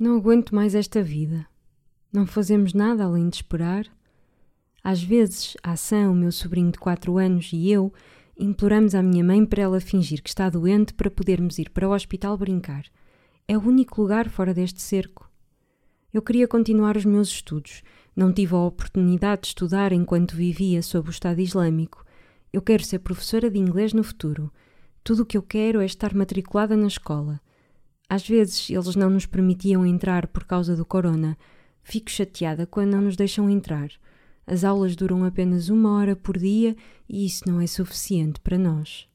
Não aguento mais esta vida. Não fazemos nada além de esperar. Às vezes, a Sam, o meu sobrinho de 4 anos, e eu imploramos à minha mãe para ela fingir que está doente para podermos ir para o hospital brincar. É o único lugar fora deste cerco. Eu queria continuar os meus estudos. Não tive a oportunidade de estudar enquanto vivia sob o Estado Islâmico. Eu quero ser professora de inglês no futuro. Tudo o que eu quero é estar matriculada na escola. Às vezes eles não nos permitiam entrar por causa do corona. Fico chateada quando não nos deixam entrar. As aulas duram apenas 1 hora por dia e isso não é suficiente para nós.